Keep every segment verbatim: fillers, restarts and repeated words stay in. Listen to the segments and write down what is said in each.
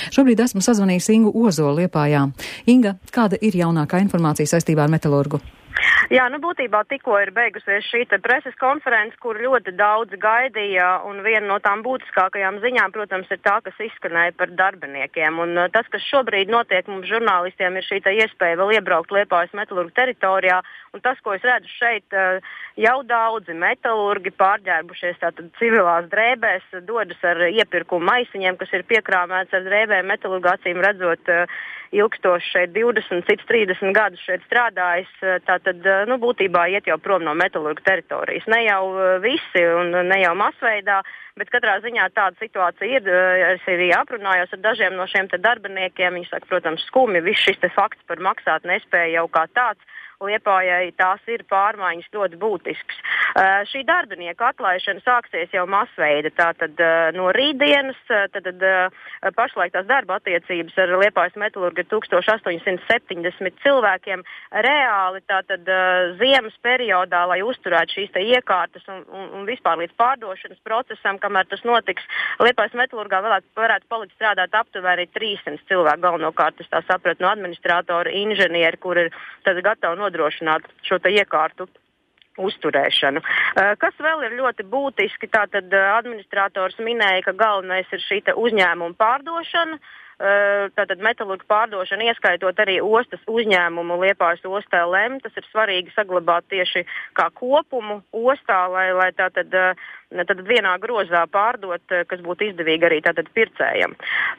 Šobrīd esmu sazvanījis Ingu Ozolu Liepājā. Inga, kāda ir jaunākā informācija saistībā ar metalurgu? Jā, nu būtībā tikko ir beigusies šī te preses konference, kur ļoti daudz gaidīja, un viena no tām būtiskākajām ziņām, protams, ir tā, kas izskanēja par darbiniekiem. Un uh, tas, kas šobrīd notiek mums žurnālistiem, ir šī te iespēja vēl iebraukt Liepājas metalurgu teritorijā, un tas, ko es redzu šeit, uh, jau daudzi metalurgi pārģērbušies tātad civilās drēbēs, dodas ar iepirkumu maisiņiem, kas ir piekrāmēts ar drēbēm, metalurgu acīm redzot uh, ilgstoši šeit divdesmit, cits trīsdesmit gadus šeit strādājis, tātad, nu, būtībā iet jau prom no metalurgu teritorijas. Ne jau visi un ne jau masveidā, bet katrā ziņā tāda situācija ir. Es arī aprunājos ar dažiem no šiem te darbiniekiem. Viņi saka, protams, skumi, viss šis te fakts par maksāt nespēju jau kā tāds. Liepājai tās ir pārmaiņas ļoti būtisks. Uh, šī darbinieku atlaišana sāksies jau masveida, tātad uh, no rītdienas, tad uh, pašlaik tās darba attiecības ar Liepājas metalurgu ir tūkstoš astoņsimt septiņdesmit cilvēkiem. Reāli tātad uh, ziemas periodā, lai uzturētu šīs te iekārtas un, un, un vispār līdz pārdošanas procesam, kamēr tas notiks, Liepājas metalurgā varētu, varētu palikt strādāt aptuveni trīssimt cilvēku, galvenokārt es tā sapratu no administratora, inženieri, kur ir tad gatavi nodrošināt šo te iekārtu uzturēšanu. Kas vēl ir ļoti būtiski, tātad administrators minēja, ka galvenais ir šī te uzņēmuma pārdošana, tātad metalurgu pārdošana, ieskaitot arī ostas uzņēmumu Liepājas ostā L M. Tas ir svarīgi saglabāt tieši kā kopumu ostā, lai, lai tātad, tātad vienā grozā pārdot, kas būtu izdevīgi arī tātad pircējam.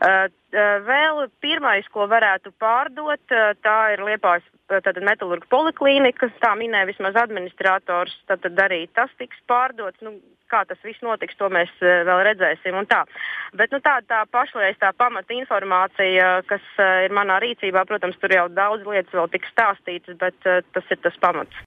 Vēl pirmais, ko varētu pārdot, tā ir Liepājas tātad metalurgu poliklīnika, tā minēja vismaz administrators, tātad arī tas tiks pārdots, nu, kā tas viss notiks, to mēs vēl redzēsim un tā. Bet, nu, tā, tā pašreiz tā pamata informācija, kas ir manā rīcībā, protams, tur jau daudz lietas vēl tiks stāstītas, bet tas ir tas pamats.